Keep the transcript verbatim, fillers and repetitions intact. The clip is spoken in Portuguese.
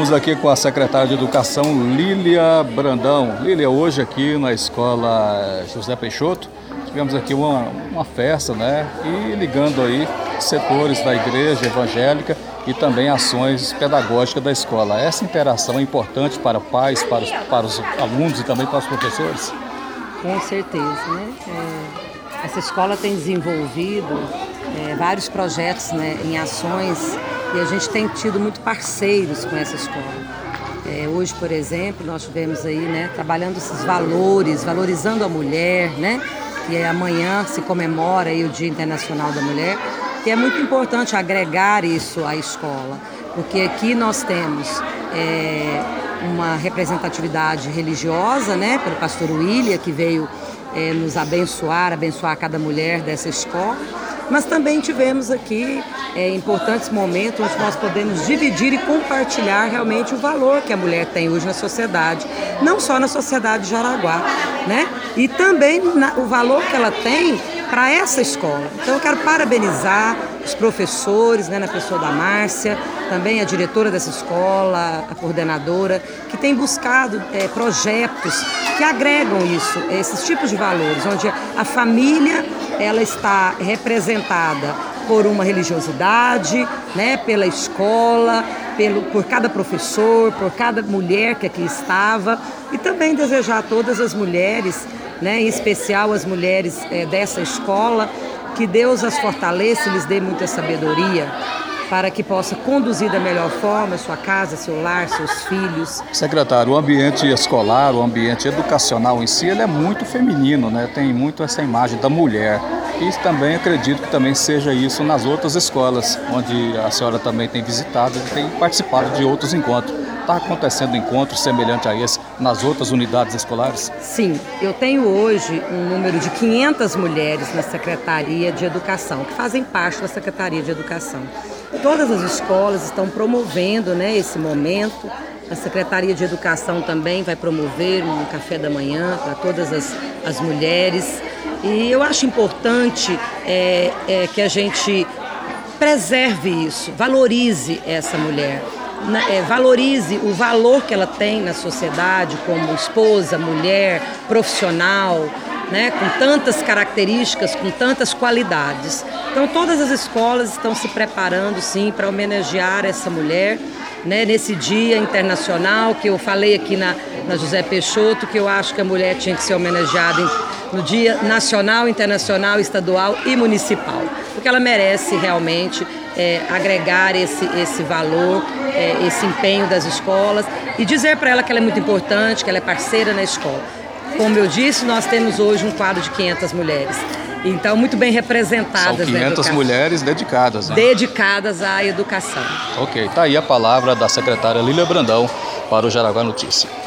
Estamos aqui com a secretária de Educação, Lília Brandão. Lília, hoje aqui na escola José Peixoto, tivemos aqui uma, uma festa, né? E ligando aí setores da igreja evangélica e também ações pedagógicas da escola. Essa interação é importante para pais, para os, para os alunos e também para os professores? Com certeza, né? É, essa escola tem desenvolvido é, vários projetos, né, em ações, e a gente tem tido muito parceiros com essa escola. É, hoje, por exemplo, nós tivemos aí, né, trabalhando esses valores, valorizando a mulher, né? E amanhã se comemora aí o Dia Internacional da Mulher, que é muito importante agregar isso à escola, porque aqui nós temos é, uma representatividade religiosa, né, pelo pastor William, que veio é, nos abençoar, abençoar cada mulher dessa escola, mas também tivemos aqui é, importantes momentos onde nós podemos dividir e compartilhar realmente o valor que a mulher tem hoje na sociedade, não só na sociedade de Jaraguá, né? E também na, o valor que ela tem para essa escola. Então eu quero parabenizar os professores, né, na pessoa da Márcia, também a diretora dessa escola, a coordenadora, que tem buscado é, projetos que agregam isso, esses tipos de valores, onde a família ela está representada por uma religiosidade, né, pela escola, pelo, por cada professor, por cada mulher que aqui estava, e também desejar a todas as mulheres, né, em especial as mulheres é, dessa escola, que Deus as fortaleça e lhes dê muita sabedoria para que possa conduzir da melhor forma a sua casa, seu lar, seus filhos. Secretário, o ambiente escolar, o ambiente educacional em si, ele é muito feminino, né? Tem muito essa imagem da mulher. E também acredito que também seja isso nas outras escolas, onde a senhora também tem visitado e tem participado de outros encontros. Está acontecendo encontros semelhantes a esse nas outras unidades escolares? Sim, eu tenho hoje um número de quinhentas mulheres na Secretaria de Educação, que fazem parte da Secretaria de Educação. Todas as escolas estão promovendo, né, esse momento. A Secretaria de Educação também vai promover um café da manhã para todas as, as mulheres. E eu acho importante é, é, que a gente preserve isso, valorize essa mulher. É, valorize o valor que ela tem na sociedade como esposa, mulher, profissional, né, com tantas características, com tantas qualidades. Então todas as escolas estão se preparando sim para homenagear essa mulher, né, nesse Dia Internacional que eu falei aqui na, na José Peixoto, que eu acho que a mulher tinha que ser homenageada em, no Dia Nacional, Internacional, Estadual e Municipal, porque ela merece realmente é, agregar esse, esse valor, é, esse empenho das escolas e dizer para ela que ela é muito importante, que ela é parceira na escola. Como eu disse, nós temos hoje um quadro de quinhentas mulheres, então muito bem representadas. São quinhentas mulheres dedicadas, né? Dedicadas à educação. Ok, está aí a palavra da secretária Lília Brandão para o Jaraguá Notícia.